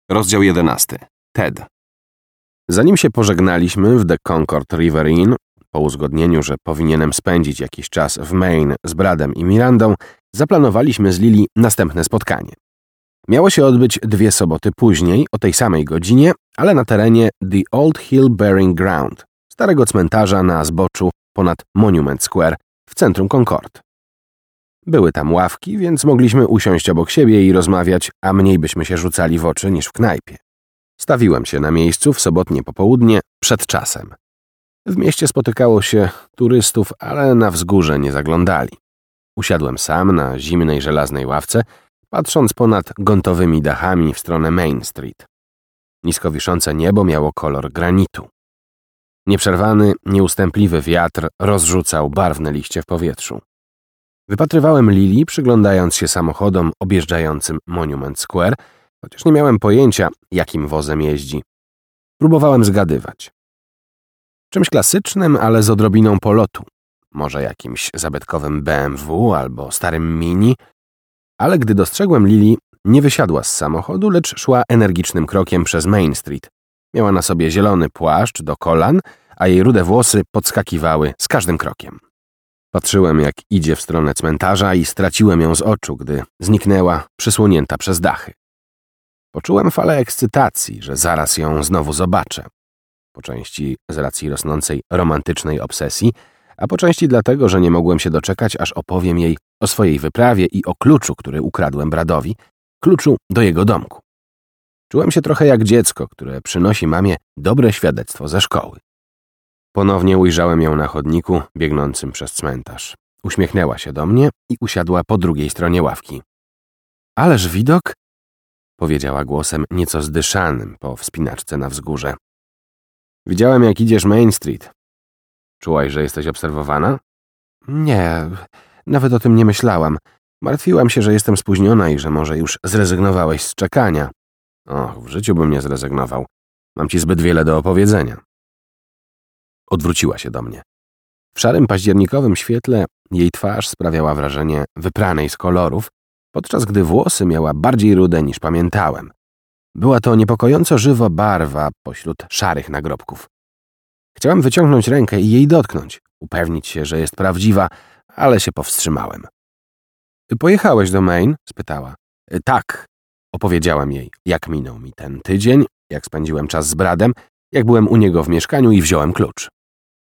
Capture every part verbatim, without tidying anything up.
Rozdział jedenasty. Ted. Zanim się pożegnaliśmy w The Concord River Inn, po uzgodnieniu, że powinienem spędzić jakiś czas w Maine z Bradem i Mirandą, zaplanowaliśmy z Lily następne spotkanie. Miało się odbyć dwie soboty później, o tej samej godzinie, ale na terenie The Old Hill Burying Ground, starego cmentarza na zboczu ponad Monument Square w centrum Concord. Były tam ławki, więc mogliśmy usiąść obok siebie i rozmawiać, a mniej byśmy się rzucali w oczy niż w knajpie. Stawiłem się na miejscu w sobotnie popołudnie przed czasem. W mieście spotykało się turystów, ale na wzgórze nie zaglądali. Usiadłem sam na zimnej żelaznej ławce, patrząc ponad gontowymi dachami w stronę Main Street. Nisko wiszące niebo miało kolor granitu. Nieprzerwany, nieustępliwy wiatr rozrzucał barwne liście w powietrzu. Wypatrywałem Lily, przyglądając się samochodom objeżdżającym Monument Square, chociaż nie miałem pojęcia, jakim wozem jeździ. Próbowałem zgadywać. Czymś klasycznym, ale z odrobiną polotu. Może jakimś zabytkowym B M W albo starym Mini. Ale gdy dostrzegłem Lily, nie wysiadła z samochodu, lecz szła energicznym krokiem przez Main Street. Miała na sobie zielony płaszcz do kolan, a jej rude włosy podskakiwały z każdym krokiem. Patrzyłem, jak idzie w stronę cmentarza i straciłem ją z oczu, gdy zniknęła, przysłonięta przez dachy. Poczułem falę ekscytacji, że zaraz ją znowu zobaczę. Po części z racji rosnącej romantycznej obsesji, a po części dlatego, że nie mogłem się doczekać, aż opowiem jej o swojej wyprawie i o kluczu, który ukradłem Bradowi, kluczu do jego domku. Czułem się trochę jak dziecko, które przynosi mamie dobre świadectwo ze szkoły. Ponownie ujrzałem ją na chodniku biegnącym przez cmentarz. Uśmiechnęła się do mnie i usiadła po drugiej stronie ławki. Ależ widok, powiedziała głosem nieco zdyszanym po wspinaczce na wzgórze. Widziałem, jak idziesz Main Street. Czułaś, że jesteś obserwowana? Nie, nawet o tym nie myślałam. Martwiłam się, że jestem spóźniona i że może już zrezygnowałeś z czekania. Och, w życiu bym nie zrezygnował. Mam ci zbyt wiele do opowiedzenia. Odwróciła się do mnie. W szarym październikowym świetle jej twarz sprawiała wrażenie wypranej z kolorów, podczas gdy włosy miała bardziej rude niż pamiętałem. Była to niepokojąco żywa barwa pośród szarych nagrobków. Chciałem wyciągnąć rękę i jej dotknąć, upewnić się, że jest prawdziwa, ale się powstrzymałem. Pojechałeś do Maine? Spytała. Tak, opowiedziałem jej, jak minął mi ten tydzień, jak spędziłem czas z Bradem, jak byłem u niego w mieszkaniu i wziąłem klucz.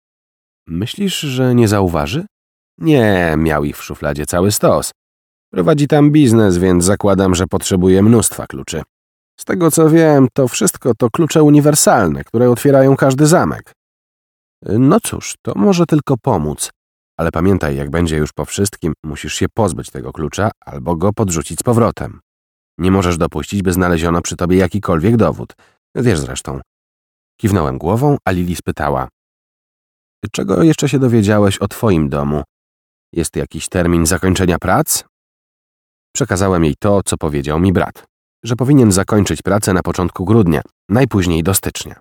Myślisz, że nie zauważy? Nie, miał ich w szufladzie cały stos. Prowadzi tam biznes, więc zakładam, że potrzebuje mnóstwa kluczy. Z tego co wiem, to wszystko to klucze uniwersalne, które otwierają każdy zamek. No cóż, to może tylko pomóc, ale pamiętaj, jak będzie już po wszystkim, musisz się pozbyć tego klucza albo go podrzucić z powrotem. Nie możesz dopuścić, by znaleziono przy tobie jakikolwiek dowód. Wiesz zresztą. Kiwnąłem głową, a Lily spytała. Czego jeszcze się dowiedziałeś o twoim domu? Jest jakiś termin zakończenia prac? Przekazałem jej to, co powiedział mi brat, że powinien zakończyć pracę na początku grudnia, najpóźniej do stycznia.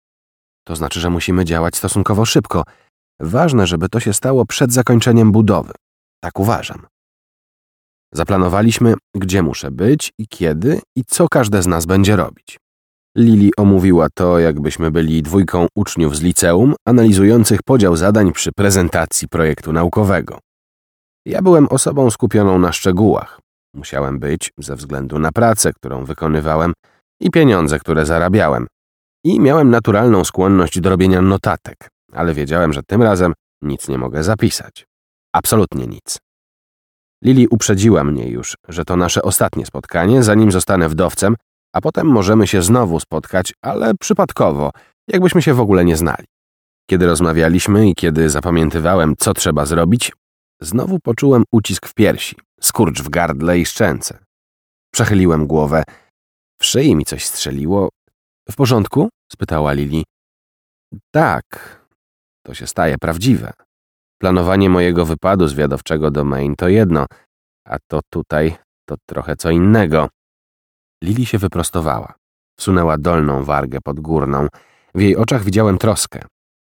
To znaczy, że musimy działać stosunkowo szybko. Ważne, żeby to się stało przed zakończeniem budowy. Tak uważam. Zaplanowaliśmy, gdzie muszę być i kiedy i co każde z nas będzie robić. Lily omówiła to, jakbyśmy byli dwójką uczniów z liceum, analizujących podział zadań przy prezentacji projektu naukowego. Ja byłem osobą skupioną na szczegółach. Musiałem być ze względu na pracę, którą wykonywałem i pieniądze, które zarabiałem. I miałem naturalną skłonność do robienia notatek, ale wiedziałem, że tym razem nic nie mogę zapisać. Absolutnie nic. Lily uprzedziła mnie już, że to nasze ostatnie spotkanie, zanim zostanę wdowcem, a potem możemy się znowu spotkać, ale przypadkowo, jakbyśmy się w ogóle nie znali. Kiedy rozmawialiśmy i kiedy zapamiętywałem, co trzeba zrobić, znowu poczułem ucisk w piersi, skurcz w gardle i szczęce. Przechyliłem głowę. W szyi mi coś strzeliło. W porządku? Spytała Lily. Tak, to się staje prawdziwe. Planowanie mojego wypadu zwiadowczego do Maine to jedno, a to tutaj to trochę co innego. Lily się wyprostowała. Wsunęła dolną wargę pod górną. W jej oczach widziałem troskę.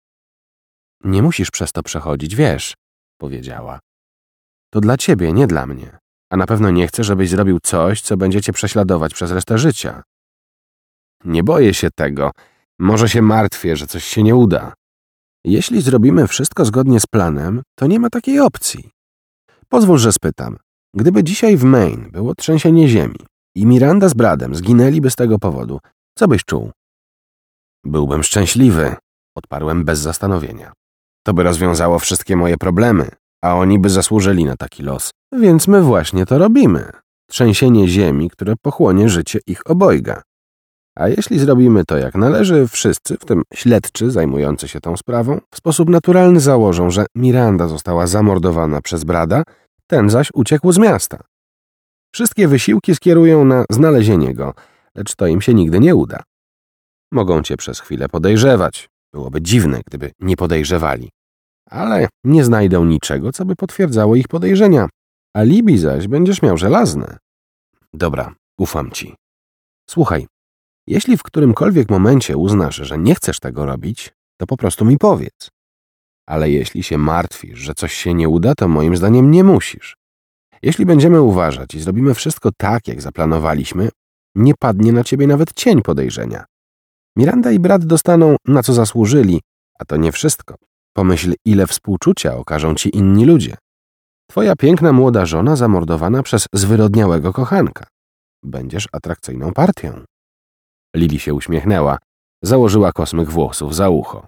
Nie musisz przez to przechodzić, wiesz, powiedziała. To dla ciebie, nie dla mnie. A na pewno nie chcę, żebyś zrobił coś, co będzie cię prześladować przez resztę życia. Nie boję się tego. Może się martwię, że coś się nie uda. Jeśli zrobimy wszystko zgodnie z planem, to nie ma takiej opcji. Pozwól, że spytam. Gdyby dzisiaj w Maine było trzęsienie ziemi i Miranda z Bradem zginęliby z tego powodu, co byś czuł? Byłbym szczęśliwy, odparłem bez zastanowienia. To by rozwiązało wszystkie moje problemy, a oni by zasłużyli na taki los. Więc my właśnie to robimy. Trzęsienie ziemi, które pochłonie życie ich obojga. A jeśli zrobimy to jak należy, wszyscy, w tym śledczy zajmujący się tą sprawą, w sposób naturalny założą, że Miranda została zamordowana przez Brada, ten zaś uciekł z miasta. Wszystkie wysiłki skierują na znalezienie go, lecz to im się nigdy nie uda. Mogą cię przez chwilę podejrzewać. Byłoby dziwne, gdyby nie podejrzewali. Ale nie znajdą niczego, co by potwierdzało ich podejrzenia. Alibi zaś będziesz miał żelazne. Dobra, ufam ci. Słuchaj, jeśli w którymkolwiek momencie uznasz, że nie chcesz tego robić, to po prostu mi powiedz. Ale jeśli się martwisz, że coś się nie uda, to moim zdaniem nie musisz. Jeśli będziemy uważać i zrobimy wszystko tak, jak zaplanowaliśmy, nie padnie na ciebie nawet cień podejrzenia. Miranda i Brad dostaną, na co zasłużyli, a to nie wszystko. Pomyśl, ile współczucia okażą ci inni ludzie. Twoja piękna młoda żona zamordowana przez zwyrodniałego kochanka. Będziesz atrakcyjną partią. Lili się uśmiechnęła. Założyła kosmyk włosów za ucho.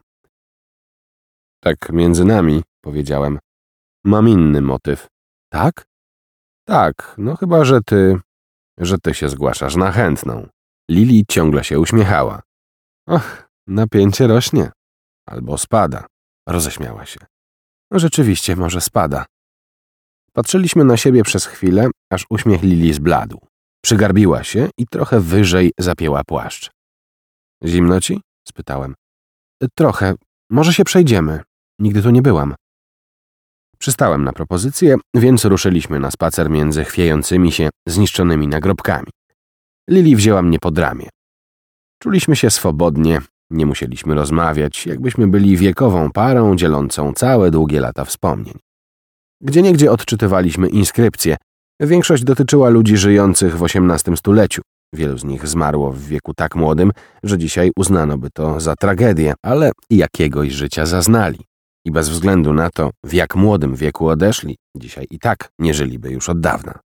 Tak między nami, powiedziałem. Mam inny motyw. Tak? Tak, no chyba, że ty... że ty się zgłaszasz na chętną. Lili ciągle się uśmiechała. Och, napięcie rośnie. Albo spada. Roześmiała się. No rzeczywiście, może spada. Patrzyliśmy na siebie przez chwilę, aż uśmiech Lili zbladł. Przygarbiła się i trochę wyżej zapięła płaszcz. Zimno ci? Spytałem. Trochę. Może się przejdziemy. Nigdy tu nie byłam. Przystałem na propozycję, więc ruszyliśmy na spacer między chwiejącymi się, zniszczonymi nagrobkami. Lili wzięła mnie pod ramię. Czuliśmy się swobodnie, nie musieliśmy rozmawiać, jakbyśmy byli wiekową parą dzielącą całe długie lata wspomnień. Gdzieniegdzie odczytywaliśmy inskrypcje. Większość dotyczyła ludzi żyjących w osiemnastym stuleciu. Wielu z nich zmarło w wieku tak młodym, że dzisiaj uznano by to za tragedię, ale jakiegoś życia zaznali. I bez względu na to, w jak młodym wieku odeszli, dzisiaj i tak nie żyliby już od dawna.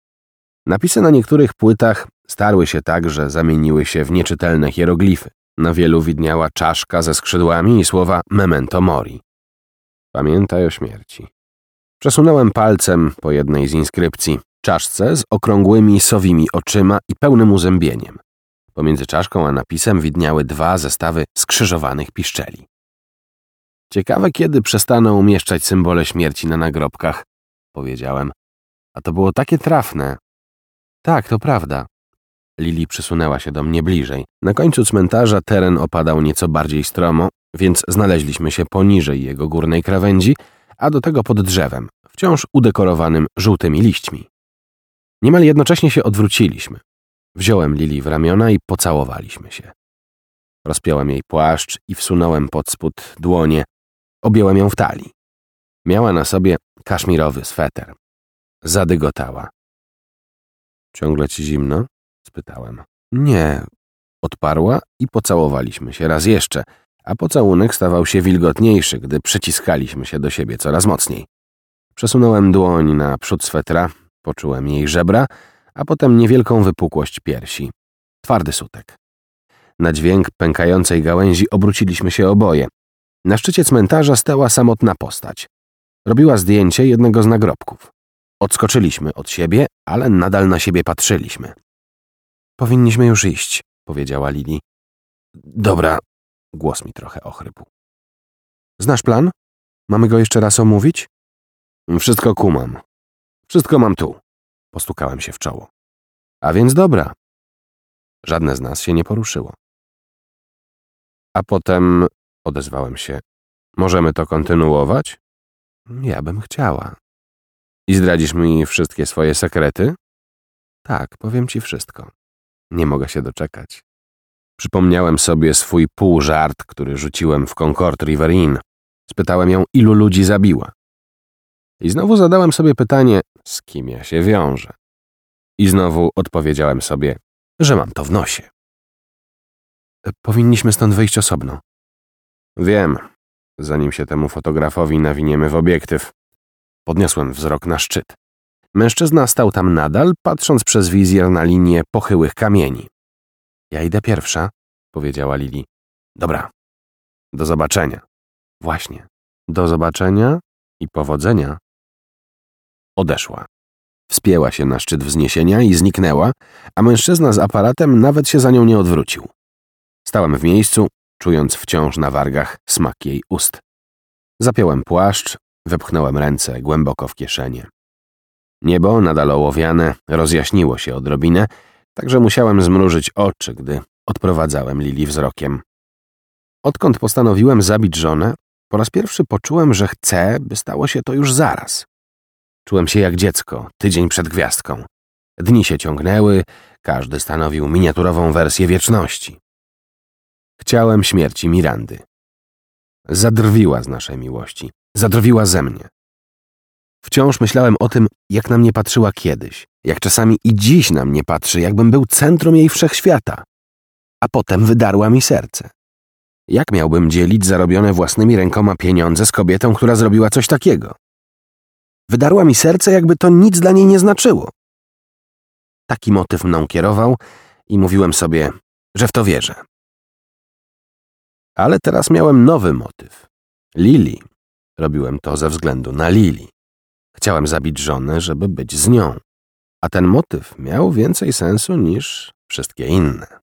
Napisy na niektórych płytach starły się tak, że zamieniły się w nieczytelne hieroglify. Na wielu widniała czaszka ze skrzydłami i słowa memento mori. Pamiętaj o śmierci. Przesunąłem palcem po jednej z inskrypcji, czaszce z okrągłymi, sowimi oczyma i pełnym uzębieniem. Pomiędzy czaszką a napisem widniały dwa zestawy skrzyżowanych piszczeli. Ciekawe, kiedy przestaną umieszczać symbole śmierci na nagrobkach, powiedziałem. A to było takie trafne. Tak, to prawda. Lili przysunęła się do mnie bliżej. Na końcu cmentarza teren opadał nieco bardziej stromo, więc znaleźliśmy się poniżej jego górnej krawędzi, a do tego pod drzewem, wciąż udekorowanym żółtymi liśćmi. Niemal jednocześnie się odwróciliśmy. Wziąłem Lili w ramiona i pocałowaliśmy się. Rozpiąłem jej płaszcz i wsunąłem pod spód dłonie. Objąłem ją w talii. Miała na sobie kaszmirowy sweter. Zadygotała. Ciągle ci zimno? Spytałem. Nie, odparła i pocałowaliśmy się raz jeszcze, a pocałunek stawał się wilgotniejszy, gdy przyciskaliśmy się do siebie coraz mocniej. Przesunąłem dłoń na przód swetra, poczułem jej żebra, a potem niewielką wypukłość piersi. Twardy sutek. Na dźwięk pękającej gałęzi obróciliśmy się oboje. Na szczycie cmentarza stała samotna postać. Robiła zdjęcie jednego z nagrobków. Odskoczyliśmy od siebie, ale nadal na siebie patrzyliśmy. Powinniśmy już iść, powiedziała Lili. Dobra, głos mi trochę ochrypł. Znasz plan? Mamy go jeszcze raz omówić? Wszystko kumam. Wszystko mam tu. Postukałem się w czoło. A więc dobra. Żadne z nas się nie poruszyło. A potem odezwałem się. Możemy to kontynuować? Ja bym chciała. I zdradzisz mi wszystkie swoje sekrety? Tak, powiem ci wszystko. Nie mogę się doczekać. Przypomniałem sobie swój półżart, który rzuciłem w Concord River Inn. Spytałem ją, ilu ludzi zabiła. I znowu zadałem sobie pytanie, z kim ja się wiążę. I znowu odpowiedziałem sobie, że mam to w nosie. Powinniśmy stąd wyjść osobno. Wiem, zanim się temu fotografowi nawiniemy w obiektyw. Podniosłem wzrok na szczyt. Mężczyzna stał tam nadal, patrząc przez wizjer na linię pochyłych kamieni. Ja idę pierwsza, powiedziała Lili. Dobra, do zobaczenia. Właśnie, do zobaczenia i powodzenia. Odeszła. Wspięła się na szczyt wzniesienia i zniknęła, a mężczyzna z aparatem nawet się za nią nie odwrócił. Stałem w miejscu, czując wciąż na wargach smak jej ust. Zapiąłem płaszcz, wepchnąłem ręce głęboko w kieszenie. Niebo, nadal ołowiane, rozjaśniło się odrobinę, także musiałem zmrużyć oczy, gdy odprowadzałem Lili wzrokiem. Odkąd postanowiłem zabić żonę, po raz pierwszy poczułem, że chcę, by stało się to już zaraz. Czułem się jak dziecko, tydzień przed gwiazdką. Dni się ciągnęły, każdy stanowił miniaturową wersję wieczności. Chciałem śmierci Mirandy. Zadrwiła z naszej miłości, zadrwiła ze mnie. Wciąż myślałem o tym, jak na mnie patrzyła kiedyś, jak czasami i dziś na mnie patrzy, jakbym był centrum jej wszechświata. A potem wydarła mi serce. Jak miałbym dzielić zarobione własnymi rękoma pieniądze z kobietą, która zrobiła coś takiego? Wydarła mi serce, jakby to nic dla niej nie znaczyło. Taki motyw mną kierował i mówiłem sobie, że w to wierzę. Ale teraz miałem nowy motyw. Lili. Robiłem to ze względu na Lili. Chciałem zabić żonę, żeby być z nią. A ten motyw miał więcej sensu niż wszystkie inne.